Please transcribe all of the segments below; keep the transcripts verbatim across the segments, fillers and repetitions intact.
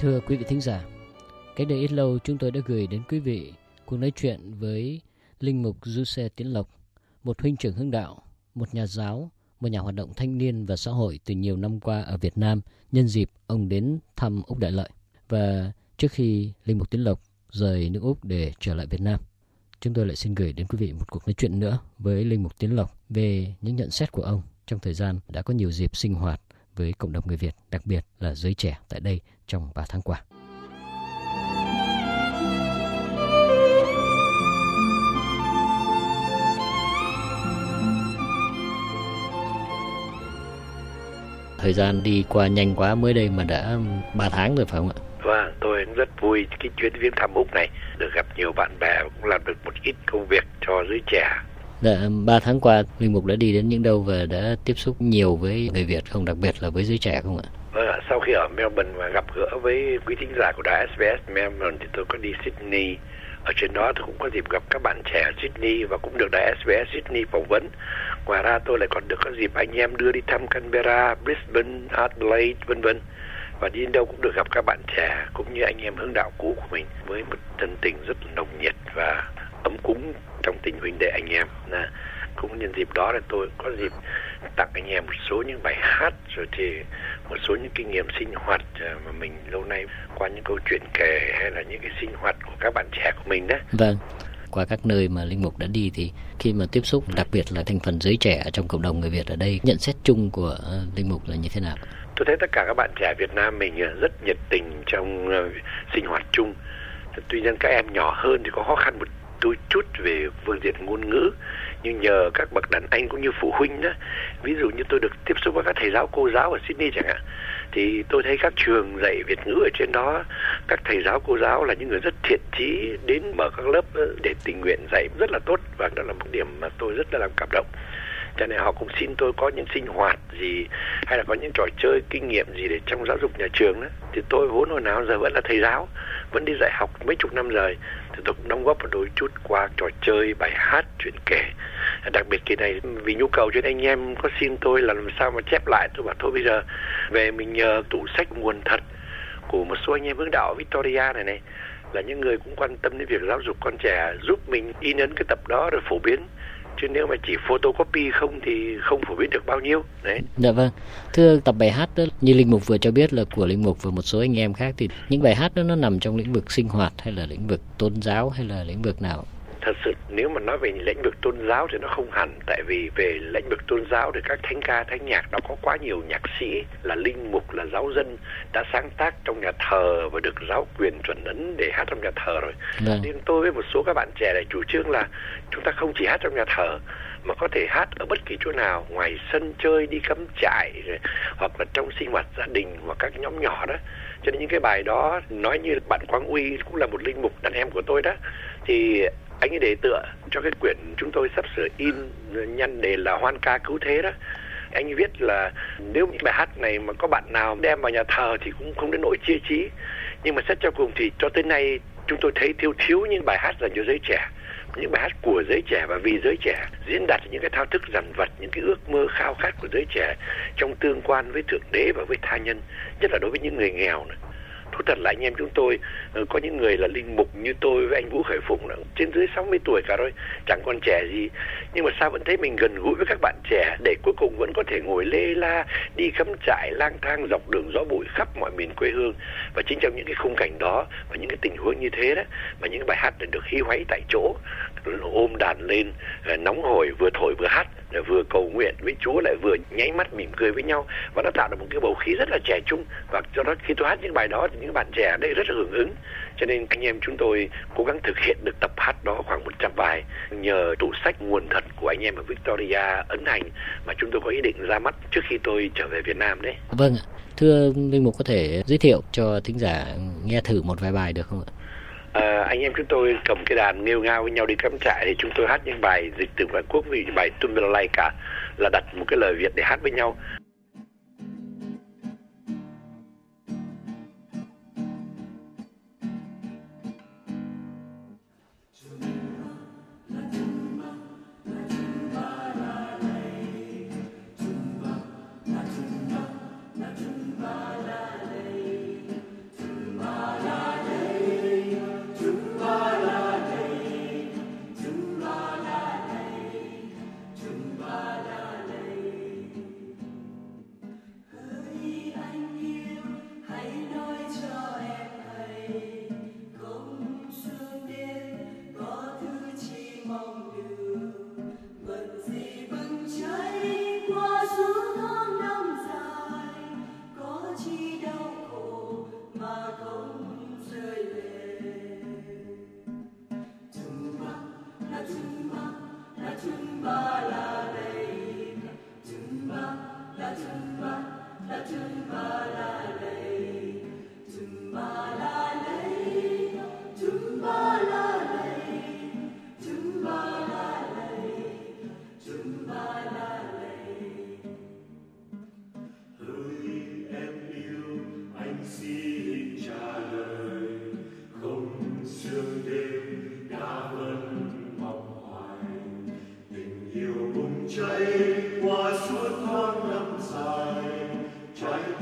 Thưa quý vị thính giả, cách đây ít lâu chúng tôi đã gửi đến quý vị cuộc nói chuyện với Linh mục Giuse Tiến Lộc, một huynh trưởng hướng đạo, một nhà giáo, một nhà hoạt động thanh niên và xã hội từ nhiều năm qua ở Việt Nam, nhân dịp ông đến thăm Úc Đại Lợi. Và trước khi Linh mục Tiến Lộc rời nước Úc để trở lại Việt Nam, chúng tôi lại xin gửi đến quý vị một cuộc nói chuyện nữa với Linh mục Tiến Lộc về những nhận xét của ông trong thời gian đã có nhiều dịp sinh hoạt với cộng đồng người Việt, đặc biệt là giới trẻ tại đây trong ba tháng qua. Thời gian đi qua nhanh quá, mới đây mà đã ba tháng rồi phải không ạ? Vâng, tôi rất vui cái chuyến viếng thăm Úc này, được gặp nhiều bạn bè, cũng làm được một ít công việc cho giới trẻ. Đã, ba tháng qua, Linh mục đã đi đến những đâu và đã tiếp xúc nhiều với người Việt không, đặc biệt là với giới trẻ không ạ? Vâng ạ, sau khi ở Melbourne và gặp gỡ với quý thính giả của đài ét bê ét Melbourne thì tôi có đi Sydney. Ở trên đó tôi cũng có dịp gặp các bạn trẻ ở Sydney và cũng được đài ét bê ét Sydney phỏng vấn. Ngoài ra tôi lại còn được có dịp anh em đưa đi thăm Canberra, Brisbane, Adelaide, vân vân. Và đi đến đâu cũng được gặp các bạn trẻ cũng như anh em hướng đạo cũ của mình với một thân tình rất nồng nhiệt và ấm cúng trong tình huynh đệ anh em. Là cũng nhân dịp đó là tôi có dịp tặng anh em một số những bài hát, rồi thì một số những kinh nghiệm sinh hoạt mà mình lâu nay qua những câu chuyện kể hay là những cái sinh hoạt của các bạn trẻ của mình đó. Vâng. Qua các nơi mà Linh mục đã đi thì khi mà tiếp xúc, đặc biệt là thành phần giới trẻ trong cộng đồng người Việt ở đây, nhận xét chung của Linh mục là như thế nào? Tôi thấy tất cả các bạn trẻ Việt Nam mình rất nhiệt tình trong sinh hoạt chung. Tuy nhiên các em nhỏ hơn thì có khó khăn một đôi chút về phương diện ngôn ngữ, nhưng nhờ các bậc đàn anh cũng như phụ huynh đó, ví dụ như tôi được tiếp xúc với các thầy giáo cô giáo ở Sydney chẳng hạn, thì tôi thấy các trường dạy Việt ngữ ở trên đó, các thầy giáo cô giáo là những người rất thiện chí, đến mở các lớp để tình nguyện dạy rất là tốt, và đó là một điểm mà tôi rất là làm cảm động. Cho nên họ cũng xin tôi có những sinh hoạt gì hay là có những trò chơi kinh nghiệm gì để trong giáo dục nhà trường đó, thì tôi vốn hồi nào giờ vẫn là thầy giáo, vẫn đi dạy học mấy chục năm rồi, thì tôi cũng đóng góp một đôi chút qua trò chơi, bài hát, chuyện kể. Đặc biệt kỳ này vì nhu cầu cho nên anh em có xin tôi là làm sao mà chép lại. Tôi bảo thôi bây giờ về mình nhờ tủ sách nguồn thật của một số anh em hướng đạo Victoria này này, là những người cũng quan tâm đến việc giáo dục con trẻ, giúp mình in ấn cái tập đó rồi phổ biến. Chứ nếu mà chỉ photocopy không thì không phổ biến được bao nhiêu. Đấy. Dạ vâng. Thưa, tập bài hát đó, như Linh mục vừa cho biết là của Linh mục và một số anh em khác, thì những bài hát đó nó nằm trong lĩnh vực sinh hoạt hay là lĩnh vực tôn giáo hay là lĩnh vực nào? Thật sự nếu mà nói về lĩnh vực tôn giáo thì nó không hẳn, tại vì về lĩnh vực tôn giáo thì các thánh ca, thánh nhạc nó có quá nhiều nhạc sĩ là linh mục, là giáo dân đã sáng tác trong nhà thờ và được giáo quyền chuẩn ấn để hát trong nhà thờ rồi. Vâng. Nên tôi với một số các bạn trẻ này chủ trương là chúng ta không chỉ hát trong nhà thờ mà có thể hát ở bất kỳ chỗ nào, ngoài sân chơi, đi cắm trại, hoặc là trong sinh hoạt gia đình hoặc các nhóm nhỏ đó. Cho nên những cái bài đó, nói như bạn Quang Uy cũng là một linh mục đàn em của tôi đó, thì anh ấy để tựa cho cái quyển chúng tôi sắp sửa in nhân đề là Hoan ca cứu thế đó. Anh ấy viết là nếu những bài hát này mà có bạn nào đem vào nhà thờ thì cũng không đến nỗi chia trí, nhưng mà xét cho cùng thì cho tới nay chúng tôi thấy thiếu thiếu những bài hát dành cho giới trẻ, những bài hát của giới trẻ và vì giới trẻ, diễn đạt những cái thao thức dằn vặt, những cái ước mơ khao khát của giới trẻ trong tương quan với Thượng Đế và với tha nhân, nhất là đối với những người nghèo nữa. Thú thật là anh em chúng tôi có những người là linh mục như tôi với anh Vũ Khởi Phụng là trên dưới sáu mươi tuổi cả rồi, chẳng còn trẻ gì, nhưng mà sao vẫn thấy mình gần gũi với các bạn trẻ, để cuối cùng vẫn có thể ngồi lê la, đi cắm trại, lang thang dọc đường gió bụi khắp mọi miền quê hương. Và chính trong những cái khung cảnh đó và những cái tình huống như thế đó mà những bài hát được hí hoáy tại chỗ, ôm đàn lên nóng hổi, vừa thổi vừa hát, vừa cầu nguyện với Chúa lại vừa nháy mắt mỉm cười với nhau, và nó tạo được một cái bầu khí rất là trẻ trung. Và do đó khi tôi hát những bài đó thì những bạn trẻ ở đây rất là hưởng ứng, cho nên anh em chúng tôi cố gắng thực hiện được tập hát đó khoảng một trăm bài nhờ tủ sách nguồn thật của anh em ở Victoria ấn hành mà chúng tôi có ý định ra mắt trước khi tôi trở về Việt Nam đấy. Vâng ạ. Thưa Linh mục có thể giới thiệu cho thính giả nghe thử một vài bài được không ạ? À, anh em chúng tôi cầm cái đàn nghêu ngao với nhau đi cắm trại thì chúng tôi hát những bài dịch từ ngoại quốc, vì bài Tumbelalaica là đặt một cái lời Việt để hát với nhau.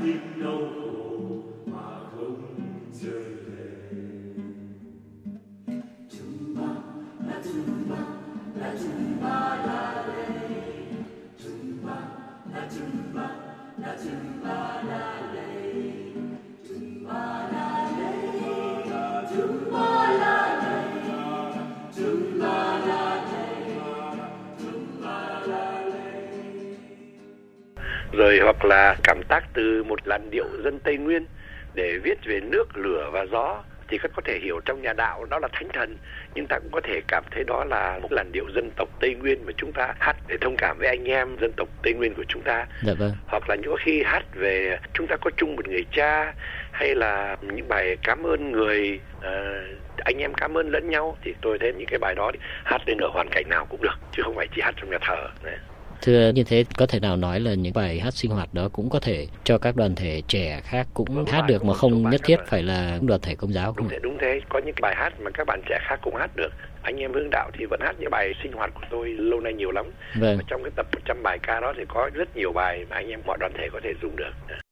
những đau khổ mà không rơi lệ. Tumba la tumba la tumba la lê, tumba la tumba la tumba la lê, tumba la lê, tumba la lê, tumba la lê, tumba la lê. Rồi hoặc là cảm tác từ một làn điệu dân Tây Nguyên để viết về nước, lửa và gió, thì các có thể hiểu trong nhà đạo đó là thánh thần, nhưng ta cũng có thể cảm thấy đó là một làn điệu dân tộc Tây Nguyên mà chúng ta hát để thông cảm với anh em dân tộc Tây Nguyên của chúng ta. Dạ vâng. Hoặc là những khi hát về chúng ta có chung một người cha, hay là những bài cảm ơn người, uh, anh em cảm ơn lẫn nhau, thì tôi thấy những cái bài đó hát lên ở hoàn cảnh nào cũng được, chứ không phải chỉ hát trong nhà thờ. Đấy. Thưa, như thế có thể nào nói là những bài hát sinh hoạt đó cũng có thể cho các đoàn thể trẻ khác cũng vâng, hát được mà không nhất thiết phải là đoàn thể Công giáo? Đúng thế, đúng thế. Có những bài hát mà các bạn trẻ khác cũng hát được. Anh em hướng đạo thì vẫn hát những bài sinh hoạt của tôi lâu nay nhiều lắm. Vâng. Và trong cái tập một trăm bài ca đó thì có rất nhiều bài mà anh em mọi đoàn thể có thể dùng được.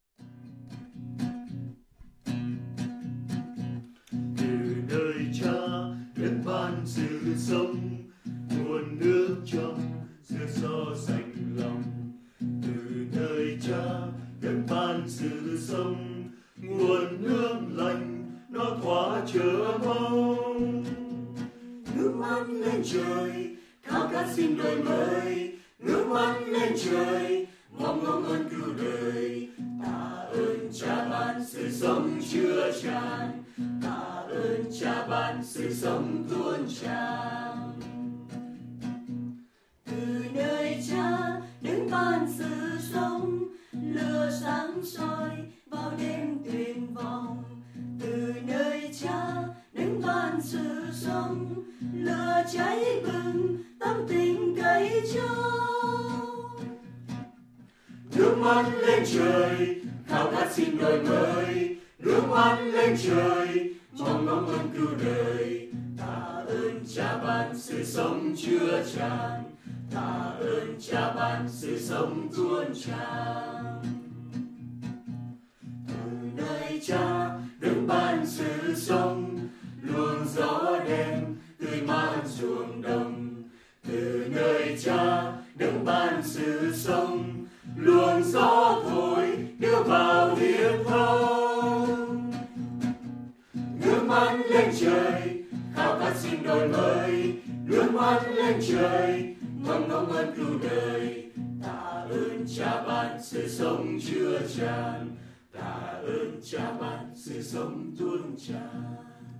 Từ nơi cha đất ban sự sống, nguồn nước trong xưa gió xanh lòng. Từ nơi cha đất ban sự sống, nguồn nước lành nó tỏa chờ mong. Ngước mắt lên trời, khao khát xin đời mới. Ngước mắt lên trời, mong ngóng ơn cứu đời. Tạ ơn cha ban sự sống chứa tràn, tạ ơn cha ban sự sống tuôn tràn. Từ nơi cha đứng ban sự sống, lửa sáng soi vào đêm tuyệt vọng. Từ nơi cha đứng ban sự sống, lửa cháy bừng tâm tình cậy trao. Nước mắt lên trời, khao khát xin đời mới. Nước mắt lên trời, mong ngóng ơn cứu đời. Tạ ơn cha ban sự sống chứa tràn, tạ ơn cha ban sự sống tuôn tràn. Từ nơi cha đứng ban sự sống, luồng gió đêm tươi mát ruộng đồng. Từ nơi cha đứng ban sự sống, luồng gió thổi đưa vào hiệp thông. Nước mắt lên trời, khao khát xin đổi mới. Nước mắt lên trời, mong ngóng ơn cứu đời. Tạ ơn cha ban sự sống chứa tràn, tạ ơn cha ban sự sống tuôn tràn.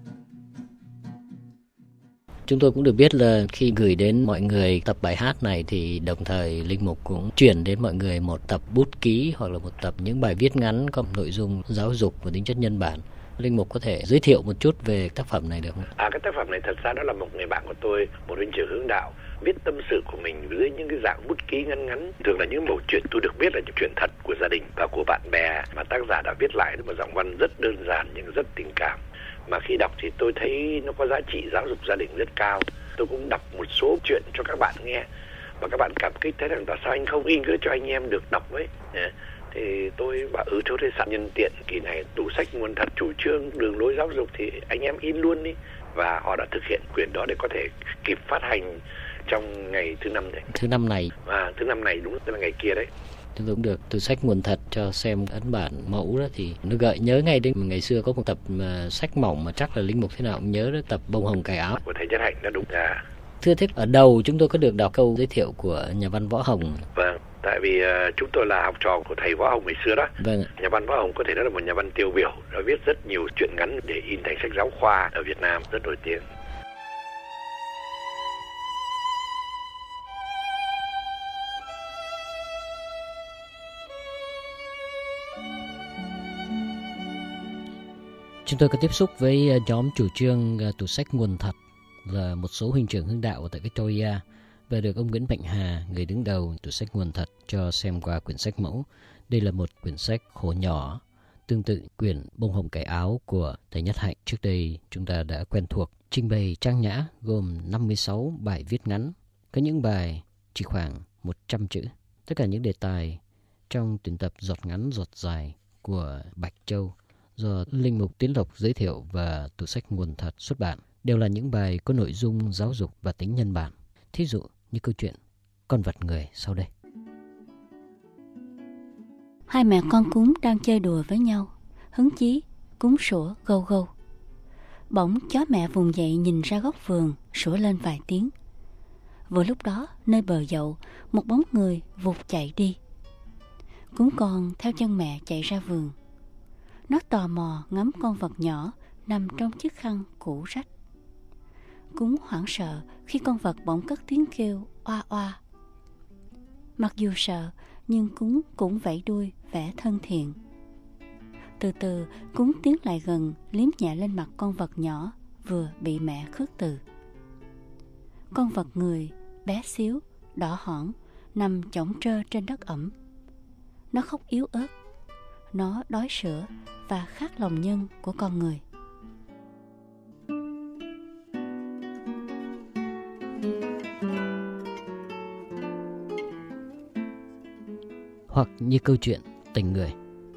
Chúng tôi cũng được biết là khi gửi đến mọi người tập bài hát này thì đồng thời Linh Mục cũng chuyển đến mọi người một tập bút ký hoặc là một tập những bài viết ngắn có nội dung giáo dục và tính chất nhân bản. Linh Mục có thể giới thiệu một chút về tác phẩm này được không? À, cái tác phẩm này thật ra đó là một người bạn của tôi, một huynh trưởng hướng đạo, viết tâm sự của mình dưới những cái dạng bút ký ngắn ngắn. Thường là những mẩu chuyện tôi được biết là những chuyện thật của gia đình và của bạn bè mà tác giả đã viết lại một giọng văn rất đơn giản nhưng rất tình cảm. Mà khi đọc thì tôi thấy nó có giá trị giáo dục gia đình rất cao. Tôi cũng đọc một số chuyện cho các bạn nghe và các bạn cảm kích thấy rằng tại sao anh không in cứ cho anh em được đọc ấy. Thì tôi bảo ừ thôi, sẵn nhân tiện kỳ này tủ sách nguồn thật chủ trương đường lối giáo dục thì anh em in luôn đi. Và họ đã thực hiện quyền đó để có thể kịp phát hành trong ngày thứ năm này. Thứ năm này. À, thứ năm này đúng là ngày kia đấy. Tôi cũng được từ sách nguồn thật cho xem ấn bản mẫu đó thì nó gợi nhớ ngay đến ngày xưa có một tập mà sách mỏng mà chắc là Linh Mục thế nào cũng nhớ đó, tập Bông Hồng Cài Áo của thầy Nhất Hạnh. Đã đúng ra. Thưa thế, ở đầu chúng tôi có được đọc câu giới thiệu của nhà văn Võ Hồng. Vâng, tại vì uh, chúng tôi là học trò của thầy Võ Hồng ngày xưa đó. Vâng. Nhà văn Võ Hồng có thể nói là một nhà văn tiêu biểu, đã viết rất nhiều truyện ngắn để in thành sách giáo khoa ở Việt Nam, rất nổi tiếng. Chúng tôi có tiếp xúc với nhóm chủ trương tủ sách nguồn thật là một số huynh trưởng hướng đạo tại Victoria và được ông Nguyễn Mạnh Hà, người đứng đầu tủ sách nguồn thật, cho xem qua quyển sách mẫu. Đây là một quyển sách khổ nhỏ, tương tự quyển Bông Hồng Cài Áo của thầy Nhất Hạnh trước đây chúng ta đã quen thuộc. Trình bày trang nhã gồm năm mươi sáu bài viết ngắn, có những bài chỉ khoảng một trăm chữ. Tất cả những đề tài trong tuyển tập Giọt Ngắn Giọt Dài của Bạch Châu do Linh Mục Tiến Lộc giới thiệu và tủ sách Nguồn Thật xuất bản đều là những bài có nội dung giáo dục và tính nhân bản. Thí dụ như câu chuyện Con vật người sau đây. Hai mẹ con cún đang chơi đùa với nhau, hứng chí cún sủa gâu gâu. Bỗng chó mẹ vùng dậy nhìn ra góc vườn, sủa lên vài tiếng. Vừa lúc đó, nơi bờ dậu, một bóng người vụt chạy đi. Cún con theo chân mẹ chạy ra vườn. Nó tò mò ngắm con vật nhỏ nằm trong chiếc khăn cũ rách. Cún hoảng sợ khi con vật bỗng cất tiếng kêu oa oa. Mặc dù sợ, nhưng cún cũng vẫy đuôi vẻ thân thiện. Từ từ, cún tiến lại gần, liếm nhẹ lên mặt con vật nhỏ vừa bị mẹ khước từ. Con vật người bé xíu, đỏ hỏn, nằm chõng trơ trên đất ẩm. Nó khóc yếu ớt. Nó đói sữa và khát lòng nhân của con người. Hoặc như câu chuyện Tình Người.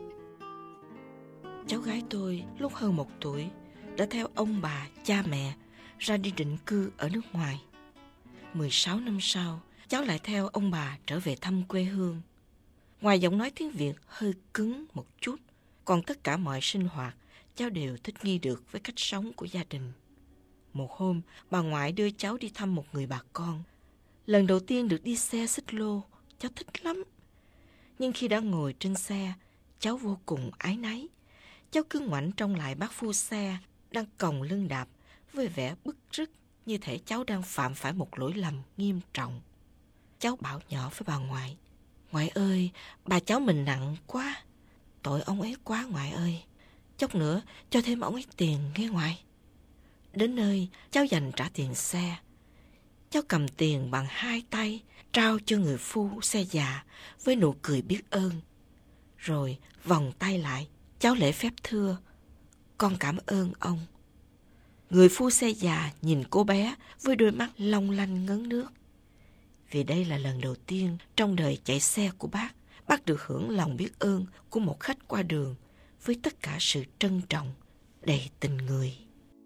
Cháu gái tôi lúc hơn một tuổi đã theo ông bà, cha mẹ ra đi định cư ở nước ngoài. mười sáu năm sau, cháu lại theo ông bà trở về thăm quê hương. Ngoài giọng nói tiếng Việt hơi cứng một chút, còn tất cả mọi sinh hoạt cháu đều thích nghi được với cách sống của gia đình. Một hôm, bà ngoại đưa cháu đi thăm một người bà con. Lần đầu tiên được đi xe xích lô, cháu thích lắm. Nhưng khi đã ngồi trên xe, cháu vô cùng áy náy. Cháu cứ ngoảnh trông lại bác phu xe đang còng lưng đạp với vẻ bức rứt, như thể cháu đang phạm phải một lỗi lầm nghiêm trọng. Cháu bảo nhỏ với bà ngoại: "Ngoại ơi, bà cháu mình nặng quá. Tội ông ấy quá ngoại ơi. Chốc nữa cho thêm ông ấy tiền nghe ngoại." Đến nơi, cháu dành trả tiền xe. Cháu cầm tiền bằng hai tay, trao cho người phu xe già với nụ cười biết ơn. Rồi vòng tay lại, cháu lễ phép thưa: "Con cảm ơn ông." Người phu xe già nhìn cô bé với đôi mắt long lanh ngấn nước. Vì đây là lần đầu tiên trong đời chạy xe của bác, bác được hưởng lòng biết ơn của một khách qua đường với tất cả sự trân trọng, đầy tình người.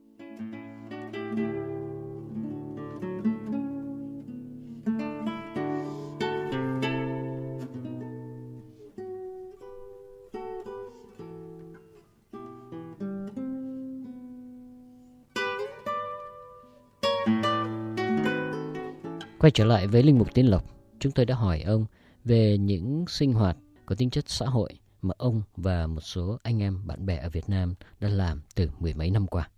Quay trở lại với Linh Mục Tiến Lộc, chúng tôi đã hỏi ông về những sinh hoạt có tính chất xã hội mà ông và một số anh em bạn bè ở Việt Nam đã làm từ mười mấy năm qua.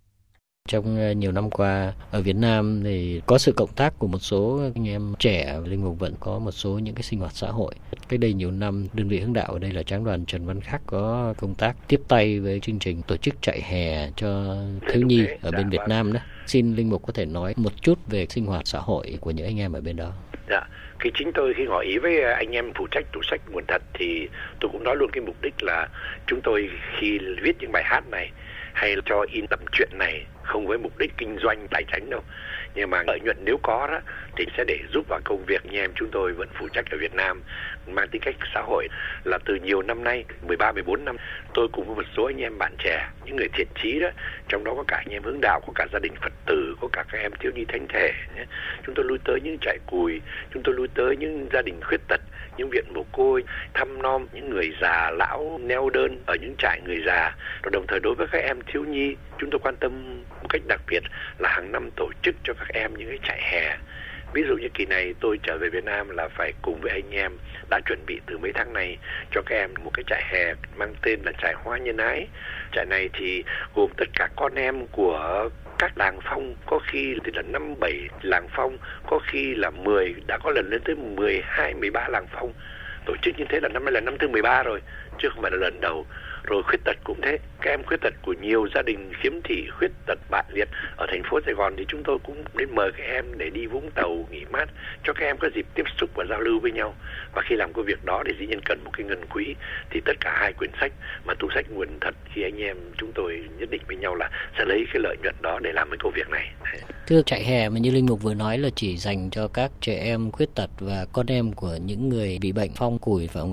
Trong nhiều năm qua ở Việt Nam thì có sự cộng tác của một số anh em trẻ, Linh Mục vẫn có một số những cái sinh hoạt xã hội. Cách đây nhiều năm, đơn vị hướng đạo ở đây là Tráng đoàn Trần Văn Khắc có công tác tiếp tay với chương trình tổ chức chạy hè cho thiếu nhi ở bên Việt Nam đó. Xin Linh Mục có thể nói một chút về sinh hoạt xã hội của những anh em ở bên đó. Dạ, khi chính tôi khi ngỏ ý với anh em phụ trách tủ sách Nguồn Thật thì tôi cũng nói luôn cái mục đích là chúng tôi khi viết những bài hát này hay là cho in tập truyện này không với mục đích kinh doanh tài chính đâu, nhưng mà lợi nhuận nếu có đó thì sẽ để giúp vào công việc anh em chúng tôi vẫn phụ trách ở Việt Nam mang tính cách xã hội. Là từ nhiều năm nay, mười ba mười bốn năm, tôi cùng với một số anh em bạn trẻ, những người thiện chí đó, trong đó có cả anh em hướng đạo, có cả gia đình Phật tử, có cả các em thiếu nhi thánh thể. Chúng tôi lui tới những trại cùi, chúng tôi lui tới những gia đình khuyết tật, những viện mồ côi, thăm nom những người già lão neo đơn ở những trại người già. Rồi đồng thời đối với các em thiếu nhi, chúng tôi quan tâm một cách đặc biệt là hàng năm tổ chức cho các em những cái trại hè. Ví dụ như kỳ này tôi trở về Việt Nam là phải cùng với anh em đã chuẩn bị từ mấy tháng này cho các em một cái trại hè mang tên là trại Hoa Nhân Ái. Trại này thì gồm tất cả con em của các làng phong, có khi thì là năm bảy làng phong, có khi là mười, đã có lần lên tới mười hai, mười ba làng phong. Tổ chức như thế là năm nay là năm thứ mười ba rồi, chứ không phải là lần đầu. Rồi khuyết tật cũng thế, các em khuyết tật của nhiều gia đình khiếm thị, khuyết tật bại liệt ở thành phố Sài Gòn thì chúng tôi cũng đến mời các em để đi Vũng Tàu nghỉ mát, cho các em có dịp tiếp xúc và giao lưu với nhau. Và khi làm công việc đó thì dĩ nhiên cần một cái ngân quỹ, thì tất cả hai quyển sách mà tủ sách Nguồn Thật khi anh em chúng tôi nhất định với nhau là sẽ lấy cái lợi nhuận đó để làm cái công việc này. Thưa, trại hè mà như Linh Mục vừa nói là chỉ dành cho các trẻ em khuyết tật và con em của những người bị bệnh phong cùi phải không ạ? Vâng ạ,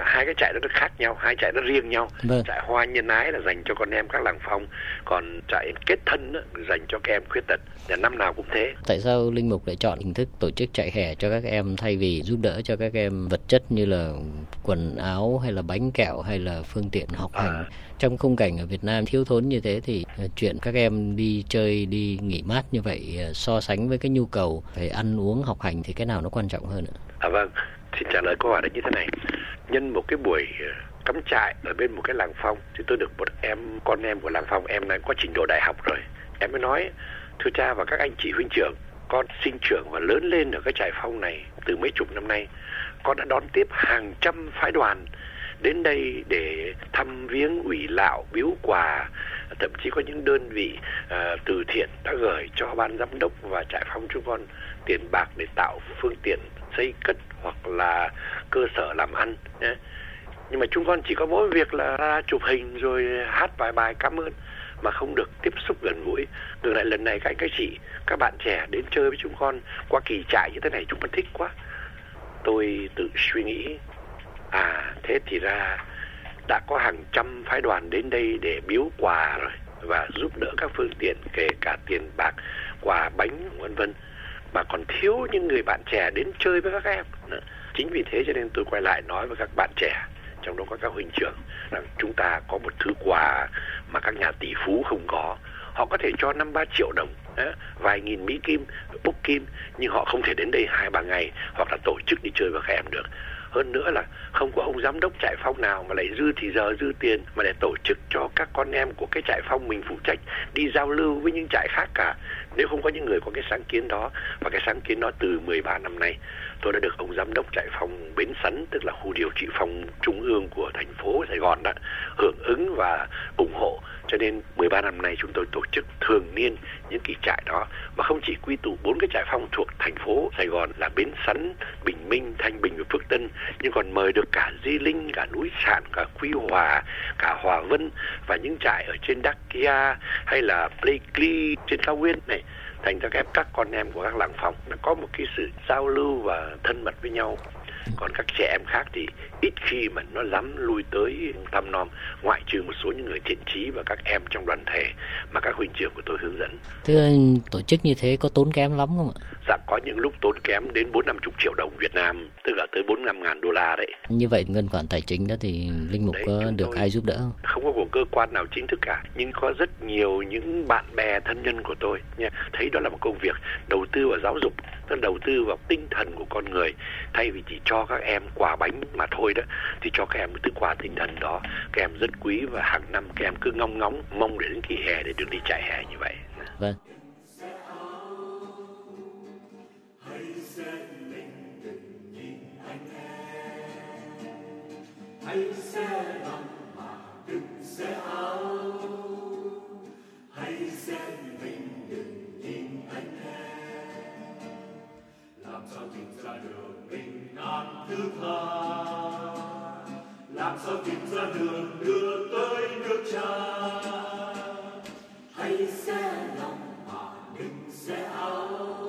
hai cái trại đó nó khác nhau, hai trại nó riêng nhau. Vâng. Trại Hoa Nhân Ái là dành cho con em các làng Phong, còn trại Kết Thân đó, dành cho các em khuyết tật. Và năm nào cũng thế. Tại sao Linh Mục lại chọn hình thức tổ chức trại hè cho các em thay vì giúp đỡ cho các em vật chất như là quần áo hay là bánh kẹo hay là phương tiện học hành? À. Trong khung cảnh ở Việt Nam thiếu thốn như thế thì chuyện các em đi chơi, đi nghỉ mát như vậy so sánh với cái nhu cầu phải ăn uống học hành thì cái nào nó quan trọng hơn ạ? À vâng, xin trả lời câu hỏi đấy như thế này. Nhân một cái buổi cắm trại ở bên một cái làng Phong thì tôi được một em, con em của làng Phong, em này có trình độ đại học rồi. Em mới nói, thưa cha và các anh chị huynh trưởng, con sinh trưởng và lớn lên ở cái trại Phong này từ mấy chục năm nay. Con đã đón tiếp hàng trăm phái đoàn đến đây để thăm viếng ủy lạo, biếu quà, thậm chí có những đơn vị uh, từ thiện đã gửi cho ban giám đốc và trại Phong chúng con tiền bạc để tạo phương tiện xây cất hoặc là cơ sở làm ăn. Nhé. Nhưng mà chúng con chỉ có mỗi việc là ra chụp hình rồi hát vài bài cảm ơn mà không được tiếp xúc gần gũi. Ngược lại lần này các anh các chị, các bạn trẻ đến chơi với chúng con qua kỳ trại như thế này chúng con thích quá. Tôi tự suy nghĩ, à thế thì ra đã có hàng trăm phái đoàn đến đây để biếu quà rồi và giúp đỡ các phương tiện kể cả tiền bạc, quà bánh vân vân, mà còn thiếu những người bạn trẻ đến chơi với các em. Chính vì thế cho nên tôi quay lại nói với các bạn trẻ, trong đó có các huynh trưởng, rằng chúng ta có một thứ quà mà các nhà tỷ phú không có. Họ có thể cho năm ba triệu đồng, vài nghìn Mỹ Kim, Úc Kim, nhưng họ không thể đến đây hai ba ngày hoặc là tổ chức đi chơi với các em được. Hơn nữa là không có ông giám đốc trại Phong nào mà lại dư thì giờ dư tiền mà để tổ chức cho các con em của cái trại Phong mình phụ trách đi giao lưu với những trại khác cả. Nếu không có những người có cái sáng kiến đó, và cái sáng kiến đó từ mười ba năm nay tôi đã được ông giám đốc trại Phong Bến Sắn, tức là khu điều trị Phong trung ương của thành phố Sài Gòn đã hưởng ứng và ủng hộ. Cho nên mười ba năm nay chúng tôi tổ chức thường niên những kỳ trại đó, mà không chỉ quy tụ bốn cái trại Phong thuộc thành phố Sài Gòn là Bến Sắn, Bình Minh, Thanh Bình và Phước Tân, nhưng còn mời được cả Di Linh, cả Núi Sạn, cả Quy Hòa, cả Hòa Vân và những trại ở trên Đắc Kia hay là Pleiku trên Cao Nguyên này. Thành ra các, các con em của các làng Phong đã có một cái sự giao lưu và thân mật với nhau. Còn các trẻ em khác thì ít khi mà nó dám lui tới thăm nom, ngoại trừ một số những người thiện chí và các em trong đoàn thể mà các huynh trưởng của tôi hướng dẫn. Thưa tổ chức như thế có tốn kém lắm không ạ? Dạ, có những lúc tốn kém đến bốn năm chục triệu đồng Việt Nam, tức là tới bốn năm ngàn đô la đấy. Như vậy ngân khoản tài chính đó thì Linh Mục đấy, có được ai giúp đỡ không? Không có của cơ quan nào chính thức cả, nhưng có rất nhiều những bạn bè thân nhân của tôi nha, thấy đó là một công việc đầu tư vào giáo dục, tức là đầu tư vào tinh thần của con người, thay vì chỉ cho các em quà bánh mà thôi đó, thì cho các em cái quà tinh thần đó các em rất quý, và hàng năm các em cứ ngóng ngóng mong để đến kỳ hè để được đi trại hè như vậy. Vâng. Hãy xe lòng mà đừng xe áo, hãy xe mình đừng nhìn anh em, làm sao tìm ra được bình an thứ tha, làm sao tìm ra đường đưa tới nước Cha. Hãy xe lòng mà đừng xe áo,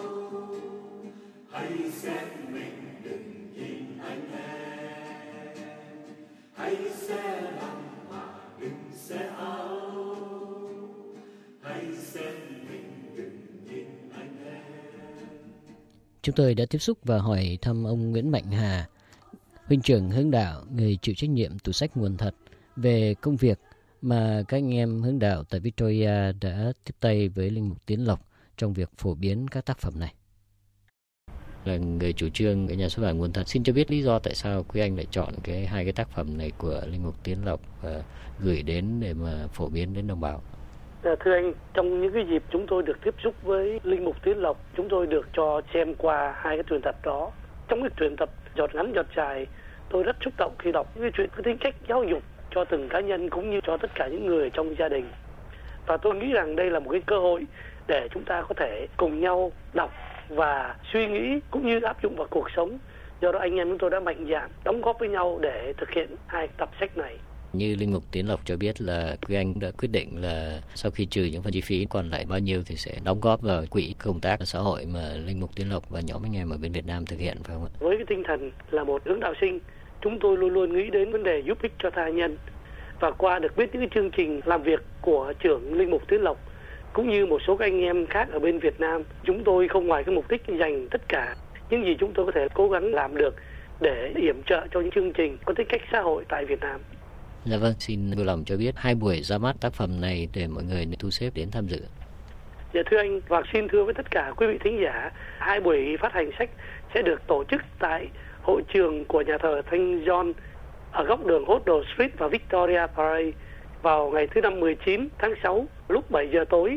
hãy xe mình đừng nhìn anh em, hãy xe lòng mà đừng xe áo, hãy xe mình đừng nhìn anh em. Chúng tôi đã tiếp xúc và hỏi thăm ông Nguyễn Mạnh Hà, huynh trưởng hướng đạo, người chịu trách nhiệm tủ sách Nguồn Thật, về công việc mà các anh em hướng đạo tại Victoria đã tiếp tay với Linh Mục Tiến Lộc trong việc phổ biến các tác phẩm này. Là người chủ trương cái nhà xuất bản Nguồn Thật, xin cho biết lý do tại sao quý anh lại chọn cái hai cái tác phẩm này của Linh Mục Tiến Lộc và gửi đến để mà phổ biến đến đồng bào. Thưa anh, trong những cái dịp chúng tôi được tiếp xúc với Linh Mục Tiến Lộc, chúng tôi được cho xem qua hai cái truyện tập đó. Trong cái truyện tập Giọt Ngắn Giọt Dài, tôi rất xúc động khi đọc những cái chuyện có tính cách giáo dục cho từng cá nhân cũng như cho tất cả những người trong gia đình. Và tôi nghĩ rằng đây là một cái cơ hội để chúng ta có thể cùng nhau đọc và suy nghĩ cũng như áp dụng vào cuộc sống. Do đó anh em chúng tôi đã mạnh dạn đóng góp với nhau để thực hiện hai tập sách này. Như Linh Mục Tiến Lộc cho biết là quý anh đã quyết định là sau khi trừ những phần chi phí còn lại bao nhiêu thì sẽ đóng góp vào quỹ công tác xã hội mà Linh Mục Tiến Lộc và nhóm anh em ở bên Việt Nam thực hiện, phải không ạ? Với cái tinh thần là một hướng đạo sinh chúng tôi luôn luôn nghĩ đến vấn đề giúp ích cho tha nhân. Và qua được biết những cái chương trình làm việc của trưởng Linh Mục Tiến Lộc cũng như một số các anh em khác ở bên Việt Nam, chúng tôi không ngoài cái mục đích dành tất cả những gì chúng tôi có thể cố gắng làm được để yểm trợ cho những chương trình có tính cách xã hội tại Việt Nam. Dạ vâng, xin vui lòng cho biết hai buổi ra mắt tác phẩm này để mọi người thu xếp đến tham dự. Dạ thưa anh, và xin thưa với tất cả quý vị thính giả, hai buổi phát hành sách sẽ được tổ chức tại hội trường của nhà thờ Thánh John ở góc đường Hoddle Street và Victoria Parade vào ngày thứ năm mười chín tháng sáu lúc bảy giờ tối,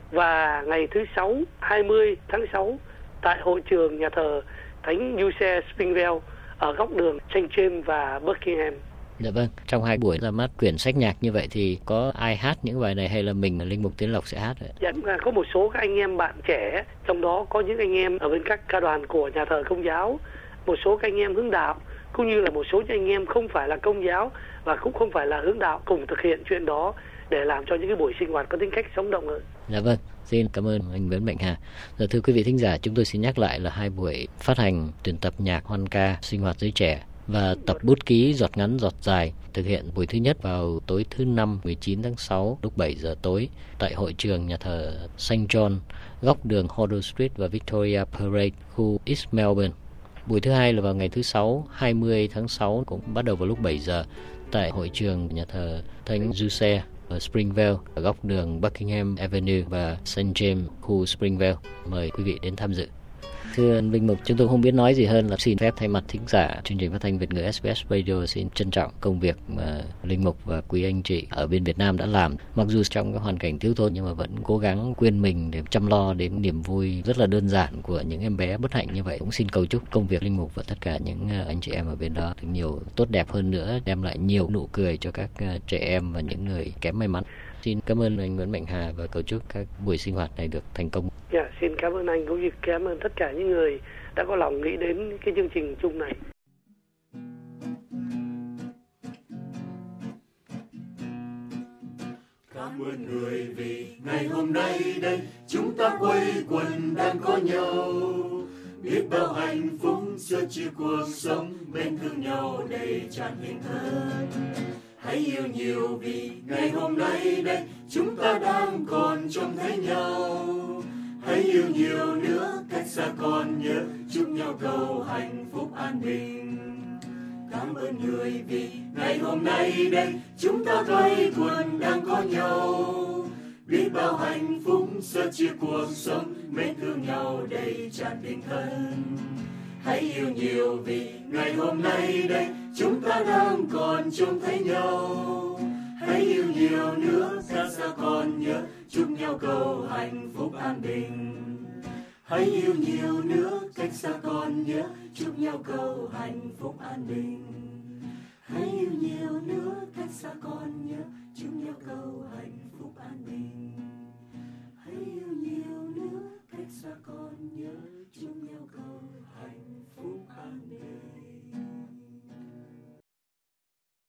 và ngày thứ sáu hai mươi tháng sáu tại hội trường nhà thờ Thánh Giuse Springvale ở góc đường Saint James và Buckingham. Dạ vâng, trong hai buổi ra mắt quyển sách nhạc như vậy thì có ai hát những bài này hay là mình Linh Mục Tiến Lộc sẽ hát vậy? Dạ, có một số các anh em bạn trẻ, trong đó có những anh em ở bên các ca đoàn của nhà thờ Công giáo, một số các anh em hướng đạo, cũng như là một số anh em không phải là Công giáo và cũng không phải là hướng đạo cùng thực hiện chuyện đó để làm cho những cái buổi sinh hoạt có tính cách sống động hơn. Dạ vâng, xin cảm ơn anh Nguyễn Mạnh Hà. Dạ, thưa quý vị thính giả, chúng tôi xin nhắc lại là hai buổi phát hành tuyển tập nhạc hoan ca sinh hoạt giới trẻ và tập bút ký giọt ngắn giọt dài thực hiện buổi thứ nhất vào tối thứ năm mười chín tháng sáu lúc bảy giờ tối tại hội trường nhà thờ Saint John, góc đường Hoddle Street và Victoria Parade, khu East Melbourne. Buổi thứ hai là vào ngày thứ sáu hai mươi tháng sáu cũng bắt đầu vào lúc bảy giờ tại hội trường nhà thờ Thánh Giuse ở Springvale, ở góc đường Buckingham Avenue và Saint James, khu Springvale. Mời quý vị đến tham dự. Thưa anh Linh Mục, chúng tôi không biết nói gì hơn là xin phép thay mặt thính giả chương trình phát thanh Việt ngữ ét bê ét Radio xin trân trọng công việc mà Linh Mục và quý anh chị ở bên Việt Nam đã làm. Mặc dù trong cái hoàn cảnh thiếu thốn nhưng mà vẫn cố gắng quên mình để chăm lo đến niềm vui rất là đơn giản của những em bé bất hạnh như vậy. Cũng xin cầu chúc công việc Linh Mục và tất cả những anh chị em ở bên đó được nhiều tốt đẹp hơn nữa, đem lại nhiều nụ cười cho các trẻ em và những người kém may mắn. Xin cảm ơn anh Nguyễn Mạnh Hà và cầu chúc các buổi sinh hoạt này được thành công. Dạ, xin cảm ơn anh cũng như cảm ơn tất cả những người đã có lòng nghĩ đến cái chương trình chung này. Cảm ơn người vì ngày hôm nay đây chúng ta quây quần đang có nhau, biết bao hạnh phúc sớt chia cuộc sống, bên thương nhau đầy tràn tình thân. Hãy yêu nhiều vì ngày hôm nay đây chúng ta đang còn trông thấy nhau. Hãy yêu nhiều nữa, cách xa còn nhớ, chúc nhau cầu hạnh phúc an bình. Cảm ơn người vì ngày hôm nay đây chúng ta quây quần đang có nhau, biết bao hạnh phúc sớt chia cuộc sống, mến thương nhau đầy tràn tình thân. Hãy yêu nhiều vì ngày hôm nay đây chúng ta đang còn trông thấy nhau. Hãy yêu nhiều nữa, xa xa còn nhớ, chúc nhau cầu hạnh phúc an bình. Hãy yêu nhiều nữa, cách xa còn nhớ, chúc nhau cầu hạnh phúc an bình. Hãy yêu nhiều nữa, cách xa còn